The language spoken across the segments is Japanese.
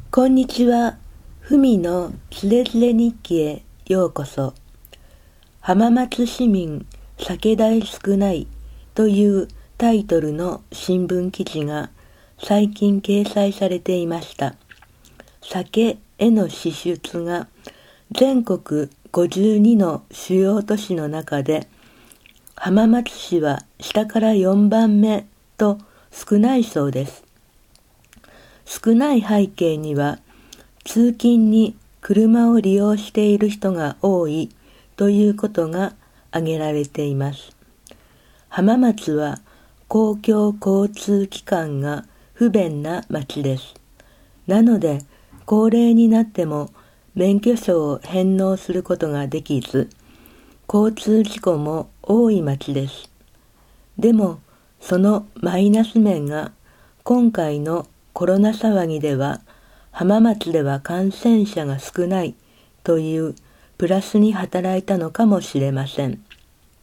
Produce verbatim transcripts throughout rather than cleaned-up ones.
こんにちは。ふみのつれづれ日記へようこそ。浜松市民酒代少ないというタイトルの新聞記事が最近掲載されていました。酒への支出が全国ごじゅうにの主要都市の中で浜松市は下からよんばんめと少ないそうです。少ない背景には通勤に車を利用している人が多いということが挙げられています。浜松は公共交通機関が不便な町です。なので高齢になっても免許証を返納することができず、交通事故も多い町です。でもそのマイナス面が今回のコロナ騒ぎでは浜松では感染者が少ないというプラスに働いたのかもしれません。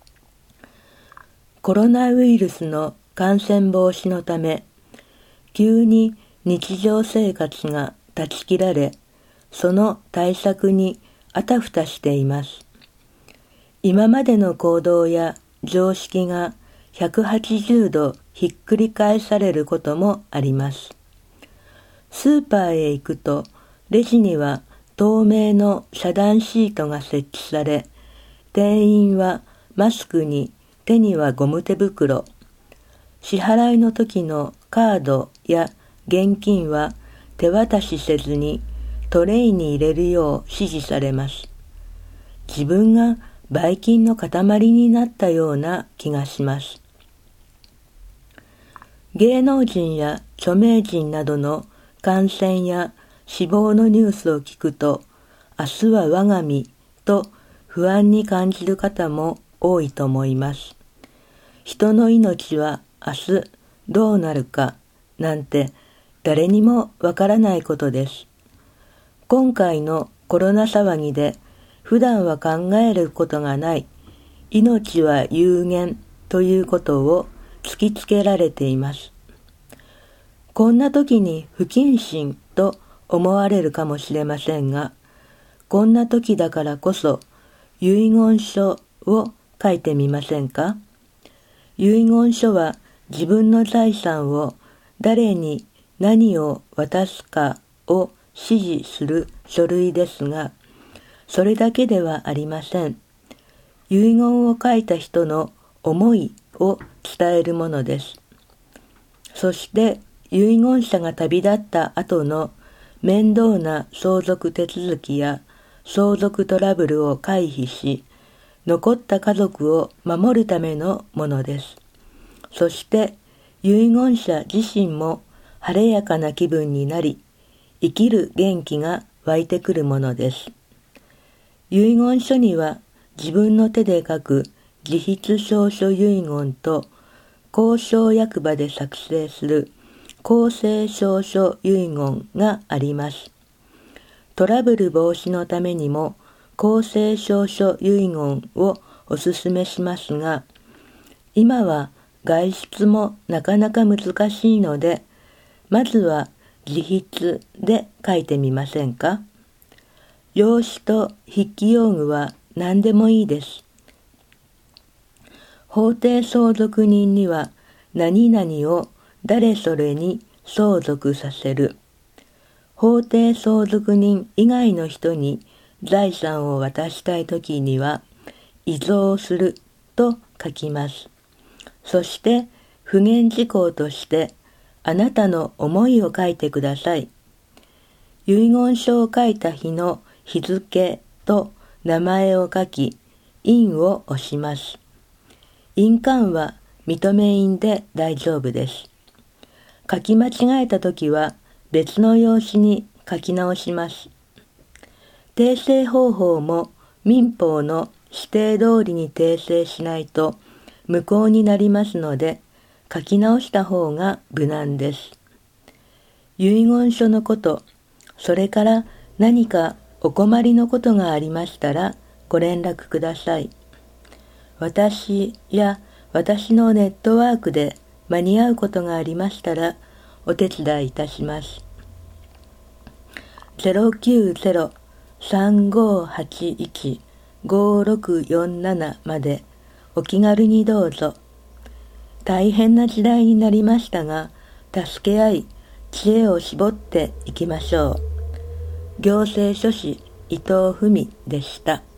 コロナウイルスの感染防止のため、急に日常生活が断ち切られ、その対策にあたふたしています。今までの行動や常識がひゃくはちじゅうどひっくり返されることもあります。スーパーへ行くとレジには透明の遮断シートが設置され、店員はマスクに手にはゴム手袋、支払いの時のカードや現金は手渡しせずにトレイに入れるよう指示されます。自分がばい菌の塊になったような気がします。芸能人や著名人などの感染や死亡のニュースを聞くと、明日は我が身と不安に感じる方も多いと思います。人の命は明日どうなるかなんて誰にもわからないことです。今回のコロナ騒ぎで普段は考えることがない命は有限ということを突きつけられています。こんな時に不謹慎と思われるかもしれませんが、こんな時だからこそ遺言書を書いてみませんか？遺言書は自分の財産を誰に何を渡すかを指示する書類ですが、それだけではありません。遺言を書いた人の思いを伝えるものです。そして遺言者が旅立った後の面倒な相続手続きや相続トラブルを回避し、残った家族を守るためのものです。そして遺言者自身も晴れやかな気分になり、生きる元気が湧いてくるものです。遺言書には自分の手で書く自筆証書遺言と公証役場で作成する公正証書遺言があります。トラブル防止のためにも公正証書遺言をお勧めしますが、今は外出もなかなか難しいので、まずは自筆で書いてみませんか？用紙と筆記用具は何でもいいです。法定相続人には何々を誰それに相続させる。法定相続人以外の人に財産を渡したいときには遺贈すると書きます。そして不言事項としてあなたの思いを書いてください。遺言書を書いた日の日付と名前を書き、印を押します。印鑑は認め印で大丈夫です。書き間違えたときは別の用紙に書き直します。訂正方法も民法の指定通りに訂正しないと無効になりますので、書き直した方が無難です。遺言書のこと、それから何かお困りのことがありましたらご連絡ください。私や私のネットワークで間に合うことがありましたらお手伝いいたします。 ゼロきゅうゼロ さんごはちいち ごろくよんなな までお気軽にどうぞ。大変な時代になりましたが、助け合い、知恵を絞っていきましょう。行政書士伊藤文でした。